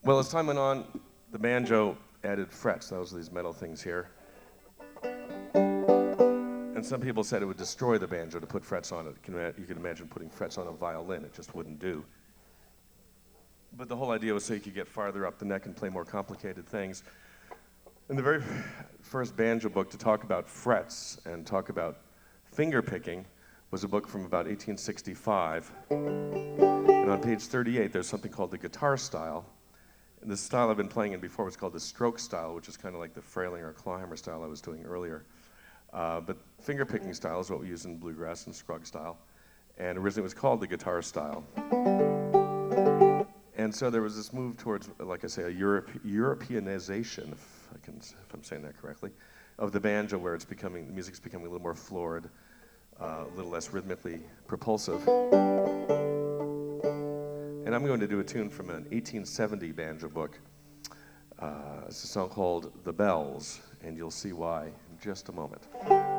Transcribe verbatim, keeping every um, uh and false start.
Well, as time went on, the banjo added frets. Those are these metal things here. And some people said it would destroy the banjo to put frets on it. You can imagine putting frets on a violin. It just wouldn't do. But the whole idea was so you could get farther up the neck and play more complicated things. And the very first banjo book to talk about frets and talk about finger picking was a book from about eighteen sixty-five. And on page thirty-eight, there's something called the guitar style. And the style I've been playing in before was called the stroke style, which is kind of like the Frailing or Clawhammer style I was doing earlier. Uh, but finger picking style is what we use in bluegrass and Scruggs style. And originally it was called the guitar style. And so there was this move towards, like I say, a Europe, Europeanization, if, I can, if I'm saying that correctly, of the banjo, where it's becoming, the music's becoming a little more florid, uh, a little less rhythmically propulsive. And I'm going to do a tune from an eighteen seventy banjo book. Uh, it's a song called The Bells, and you'll see why in just a moment.